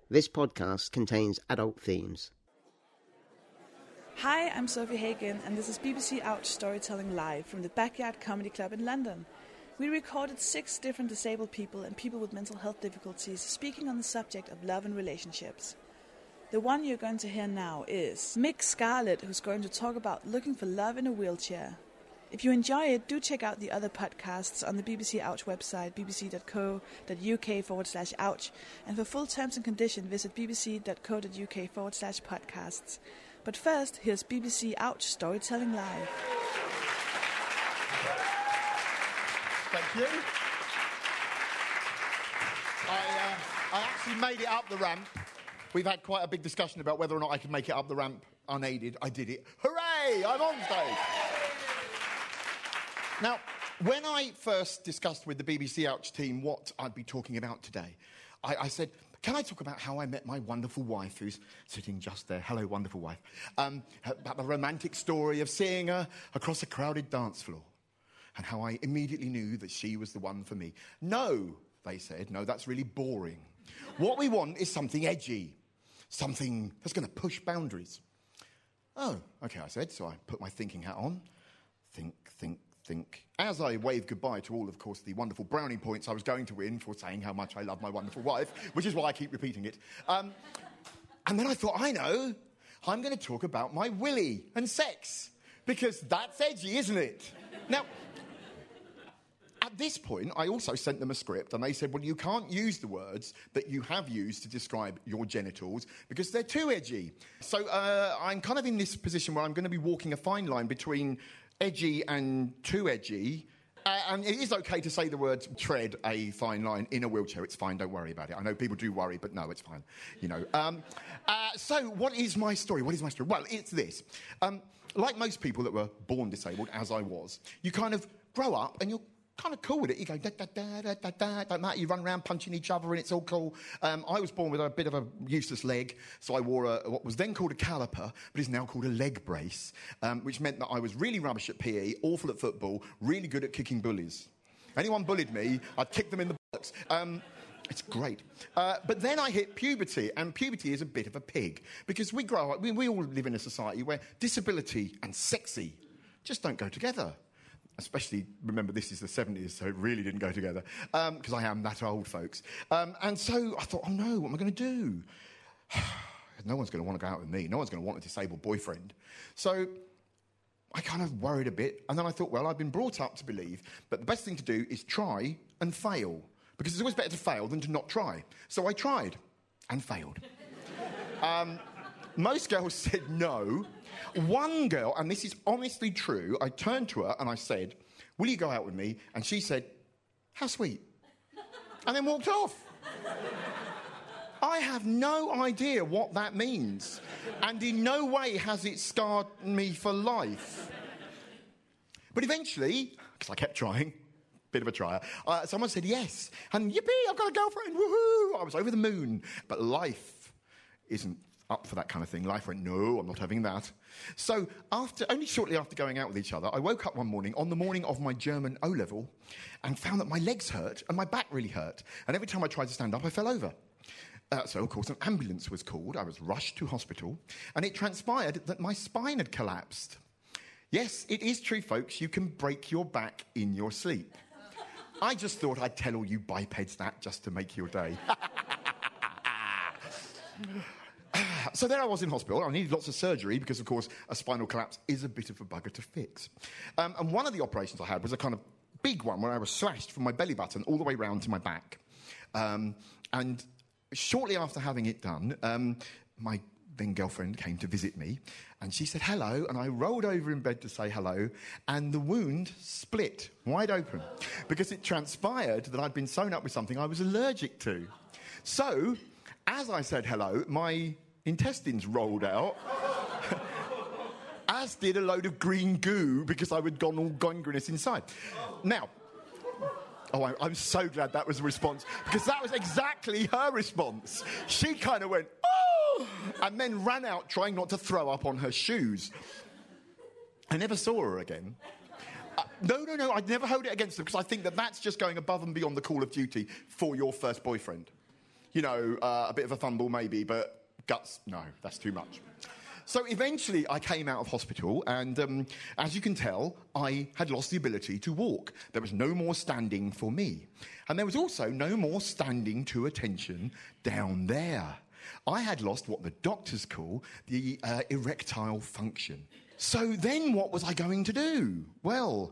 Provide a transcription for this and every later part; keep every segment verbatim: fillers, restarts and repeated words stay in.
This podcast contains adult themes. Hi, I'm Sophie Hagen, and this is B B C Ouch Storytelling Live from the Backyard Comedy Club in London. We recorded six different disabled people and people with mental health difficulties speaking on the subject of love and relationships. The one you're going to hear now is Mick Scarlett, who's going to talk about looking for love in a wheelchair. If you enjoy it, do check out the other podcasts on the B B C Ouch website, bbc.co.uk forward slash ouch. And for full terms and conditions, visit bbc.co.uk forward slash podcasts. But first, here's B B C Ouch Storytelling Live. Thank you. I, uh, I actually made it up the ramp. We've had quite a big discussion about whether or not I could make it up the ramp unaided. I did it. Hooray! I'm on stage. Now, when I first discussed with the B B C Ouch team what I'd be talking about today, I, I said, can I talk about how I met my wonderful wife, who's sitting just there? Hello, wonderful wife. Um, about the romantic story of seeing her across a crowded dance floor and how I immediately knew that she was the one for me. No, they said, no, that's really boring. What we want is something edgy, something that's going to push boundaries. Oh, OK, I said, so I put my thinking hat on. Think, think, think. As I waved goodbye to all, of course, the wonderful brownie points I was going to win for saying how much I love my wonderful wife, which is why I keep repeating it. Um, and then I thought, I know, I'm going to talk about my willy and sex, because that's edgy, isn't it? Now, at this point, I also sent them a script, and they said, well, you can't use the words that you have used to describe your genitals because they're too edgy. So uh, I'm kind of in this position where I'm going to be walking a fine line between edgy and too edgy. Uh, and it is OK to say the words tread a fine line in a wheelchair. It's fine, don't worry about it. I know people do worry, but no, it's fine. You know. Um, uh, so what is my story? What is my story? Well, it's this. Um, like most people that were born disabled, as I was, you kind of grow up and you're kind of cool with it. You go, da, da, da, da, da, da, don't matter. You run around punching each other and it's all cool. Um, I was born with a bit of a useless leg, so I wore a, what was then called a caliper, but is now called a leg brace, um, which meant that I was really rubbish at P E, awful at football, really good at kicking bullies. Anyone bullied me, I'd kick them in the buttocks. Um, It's great. Uh, but then I hit puberty, and puberty is a bit of a pig, because we grow up, we, we all live in a society where disability and sexy just don't go together. Especially, remember, this is the seventies, so it really didn't go together, because um, I am that old, folks. Um, and so I thought, oh no, what am I going to do? No one's going to want to go out with me. No one's going to want a disabled boyfriend. So I kind of worried a bit, and then I thought, well, I've been brought up to believe that the best thing to do is try and fail, because it's always better to fail than to not try. So I tried and failed. um, most girls said no. One girl, and this is honestly true, I turned to her and I said, will you go out with me? And she said, how sweet. And then walked off. I have no idea what that means. And in no way has it scarred me for life. But eventually, because I kept trying, bit of a trier, uh, someone said yes. And yippee, I've got a girlfriend, woohoo! I was over the moon. But life isn't up for that kind of thing. Life went, no, I'm not having that. So after, only shortly after going out with each other, I woke up one morning, on the morning of my German O-level, and found that my legs hurt and my back really hurt. And every time I tried to stand up, I fell over. Uh, so, of course, an ambulance was called. I was rushed to hospital, and it transpired that my spine had collapsed. Yes, it is true, folks. You can break your back in your sleep. I just thought I'd tell all you bipeds that just to make your day. So there I was in hospital. I needed lots of surgery because, of course, a spinal collapse is a bit of a bugger to fix. Um, and one of the operations I had was a kind of big one where I was slashed from my belly button all the way round to my back. Um, and shortly after having it done, um, my then girlfriend came to visit me, and she said hello, and I rolled over in bed to say hello, and the wound split wide open because it transpired that I'd been sewn up with something I was allergic to. So, as I said hello, my intestines rolled out, as did a load of green goo because I had gone all gangrenous inside. Now, oh, I, I'm so glad that was the response, because that was exactly her response. She kind of went, oh, and then ran out trying not to throw up on her shoes. I never saw her again. Uh, no, no, no, I'd never hold it against her, because I think that that's just going above and beyond the call of duty for your first boyfriend. You know, uh, a bit of a fumble maybe, but guts, no, that's too much. So eventually I came out of hospital and, um, as you can tell, I had lost the ability to walk. There was no more standing for me. And there was also no more standing to attention down there. I had lost what the doctors call the uh, erectile function. So then what was I going to do? Well,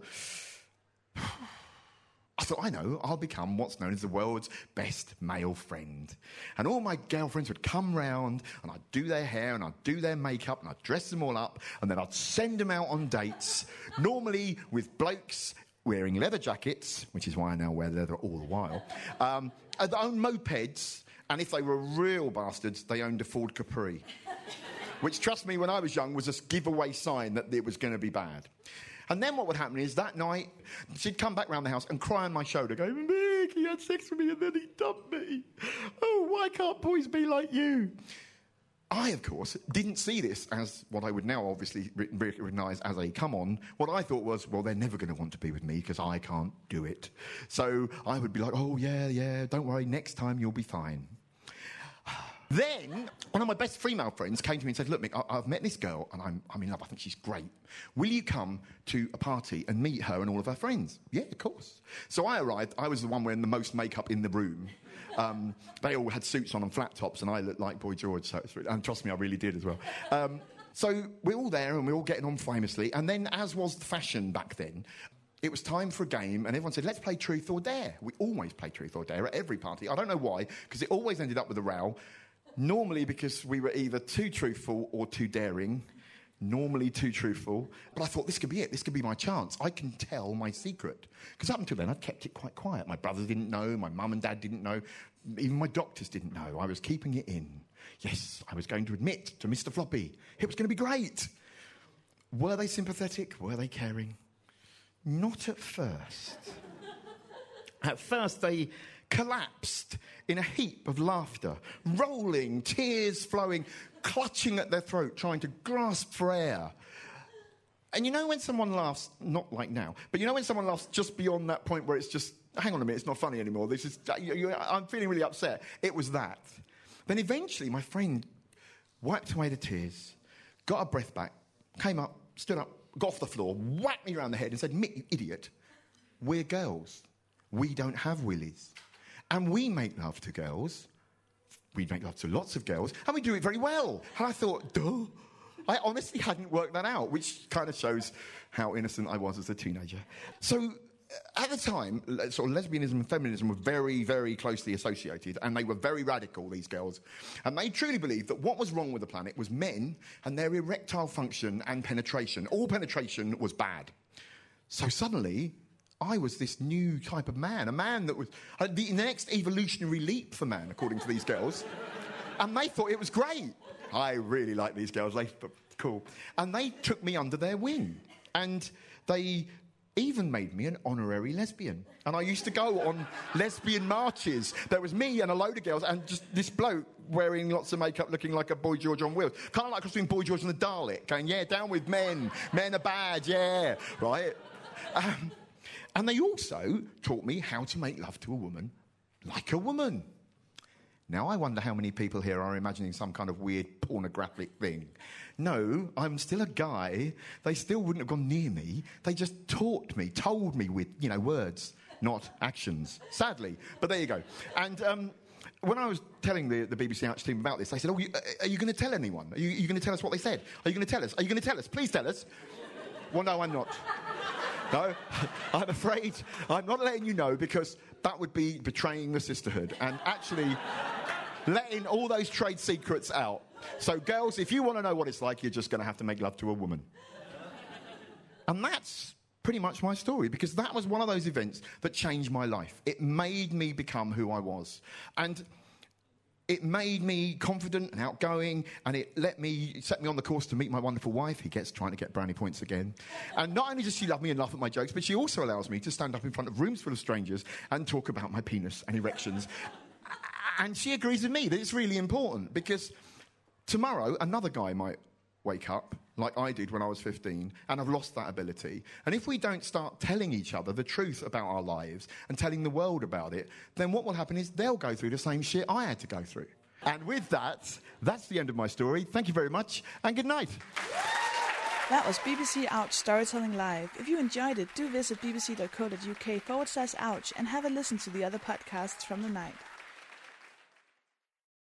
I thought, I know, I'll become what's known as the world's best male friend. And all my girlfriends would come round and I'd do their hair and I'd do their makeup and I'd dress them all up and then I'd send them out on dates, normally with blokes wearing leather jackets, which is why I now wear leather all the while, um, and they owned mopeds, and if they were real bastards, they owned a Ford Capri. Which, trust me, when I was young, was a giveaway sign that it was going to be bad. And then what would happen is that night, she'd come back round the house and cry on my shoulder, going, Mick, he had sex with me and then he dumped me. Oh, why can't boys be like you? I, of course, didn't see this as what I would now obviously re- recognise as a come-on. What I thought was, well, they're never going to want to be with me because I can't do it. So I would be like, oh, yeah, yeah, don't worry, next time you'll be fine. Then, one of my best female friends came to me and said, look, Mick, I- I've met this girl and I'm, I'm in love. I think she's great. Will you come to a party and meet her and all of her friends? Yeah, of course. So I arrived. I was the one wearing the most makeup in the room. Um, they all had suits on and flat tops and I looked like Boy George. So it's really, and trust me, I really did as well. Um, so we're all there and we're all getting on famously. And then, as was the fashion back then, it was time for a game, and everyone said, let's play Truth or Dare. We always play Truth or Dare at every party. I don't know why, because it always ended up with a row. Normally because we were either too truthful or too daring. Normally too truthful. But I thought, this could be it. This could be my chance. I can tell my secret. Because up until then, I'd kept it quite quiet. My brother didn't know. My mum and dad didn't know. Even my doctors didn't know. I was keeping it in. Yes, I was going to admit to Mister Floppy. It was going to be great. Were they sympathetic? Were they caring? Not at first. At first, they collapsed in a heap of laughter, rolling, tears flowing, clutching at their throat, trying to grasp for air. And you know when someone laughs, not like now, but you know when someone laughs just beyond that point where it's just, hang on a minute, it's not funny anymore, this is, you, you, I'm feeling really upset. It was that. Then eventually my friend wiped away the tears, got her breath back, came up, stood up, got off the floor, whacked me around the head and said, Mick, you idiot, we're girls. We don't have willies. And we make love to girls. We make love to lots of girls. And we do it very well. And I thought, duh. I honestly hadn't worked that out, which kind of shows how innocent I was as a teenager. So at the time, sort of lesbianism and feminism were very, very closely associated. And they were very radical, these girls. And they truly believed that what was wrong with the planet was men and their erectile function and penetration. All penetration was bad. So suddenly, I was this new type of man, a man that was uh, the next evolutionary leap for man, according to these girls. And they thought it was great. I really like these girls, they were cool. And they took me under their wing. And they even made me an honorary lesbian. And I used to go on lesbian marches. There was me and a load of girls and just this bloke wearing lots of makeup looking like a Boy George on wheels. Kind of like between Boy George and the Dalek, going, yeah, down with men. Men are bad, yeah, right? Um, And they also taught me how to make love to a woman like a woman. Now, I wonder how many people here are imagining some kind of weird pornographic thing. No, I'm still a guy. They still wouldn't have gone near me. They just taught me, told me with, you know, words, not actions. Sadly. But there you go. And um, when I was telling the, the B B C Ouch team about this, they said, oh, you, are you going to tell anyone? Are you, are you going to tell us what they said? Are you going to tell us? Are you going to tell us? Please tell us. Well, no, I'm not. No, I'm afraid I'm not letting you know because that would be betraying the sisterhood and actually letting all those trade secrets out. So, girls, if you want to know what it's like, you're just going to have to make love to a woman. And that's pretty much my story because that was one of those events that changed my life. It made me become who I was. And it made me confident and outgoing, and it let me set me on the course to meet my wonderful wife. He gets trying to get brownie points again. And not only does she love me and laugh at my jokes, but she also allows me to stand up in front of rooms full of strangers and talk about my penis and erections. And she agrees with me that it's really important because tomorrow another guy might wake up like I did when I was fifteen, and I've lost that ability. And if we don't start telling each other the truth about our lives and telling the world about it, then what will happen is they'll go through the same shit I had to go through. And with that, that's the end of my story. Thank you very much, and good night. That was B B C Ouch Storytelling Live. If you enjoyed it, do visit bbc.co.uk forward slash ouch and have a listen to the other podcasts from the night.